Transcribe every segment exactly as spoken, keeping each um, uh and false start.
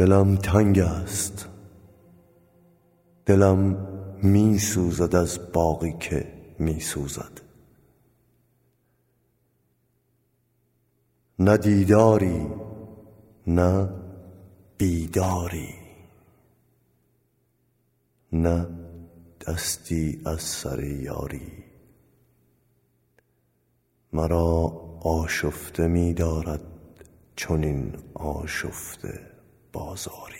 دلم تنگ است، دلم می سوزد از باغی که می سوزد. نه دیداری نه بیداری، نه دستی از سر یاری. مرا آشفته می دارد چنین آشفته بازاری.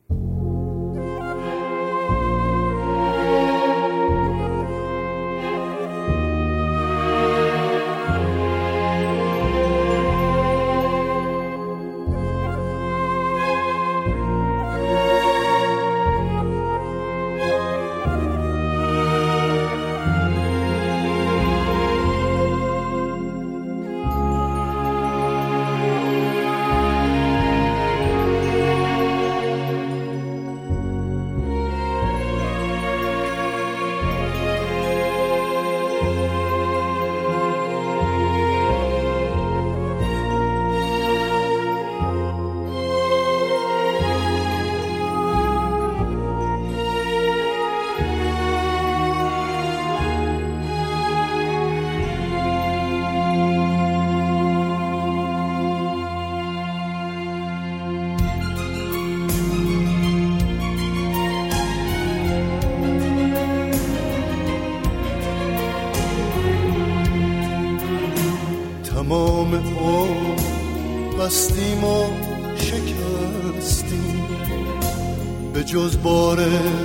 تمام عمر بستیم و شکستیم، به جز بار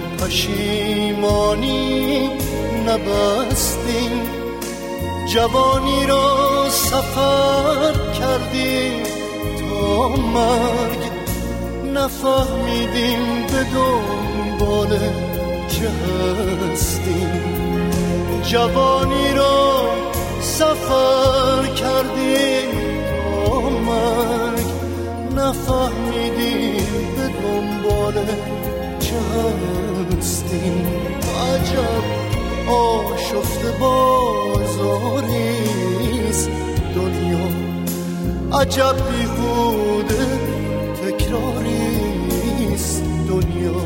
پشیمانی نبستیم. جوانی را سفر کردیم تا مرگ، نفهمیدیم به دنبال چه هستیم. جوانی را سفر کردیم تا مرگ، نفهمیدیم به دنبال چه هستیم. عجب آشفته بازاریست دنیا، عجب بیهوده تکراریست دنیا.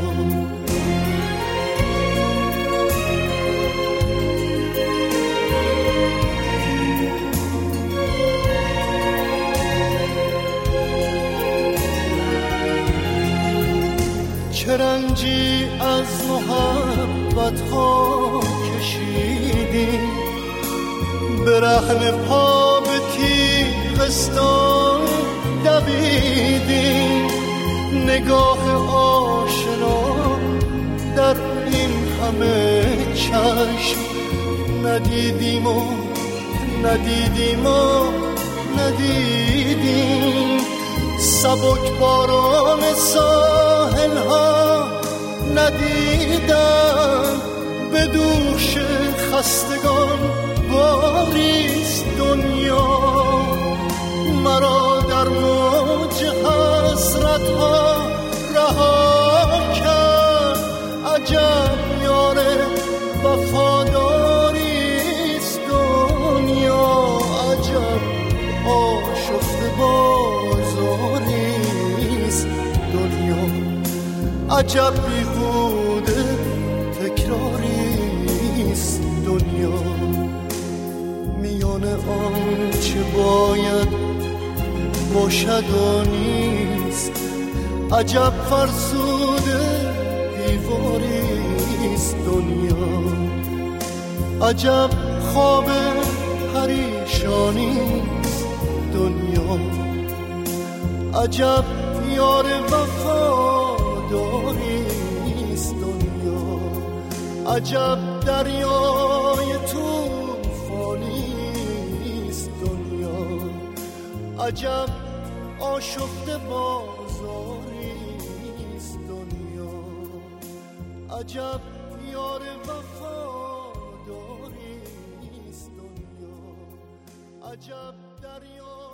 چه رنجی از محبت ها کشیدیم، به رهن پا به تیغستان دویدیم. نگاه آشنا در این همه چشم ندیدیم و ندیدیم و ندیدیم. سبک باران ساحل ها ندیدم، به دوش خستگان باریست دنیا. مرا در موج حسرت ها رها کرد، عجب یار وفاداریست دنیا. عجب آشفته بازاریست دنیا، عجب بیهوده تکراریست دنیا. میان آن چه باید باشد و نیست، عجب فرسوده دیواریست دنیا. عجب خواب پریشانیست دنیا، عجب یار وفاداریست دنیا. عجب دریای طوفانیست دنیا، عجب آشفته بازاریست دنیا. عجب یار وفاداریست دنیا، عجب دریا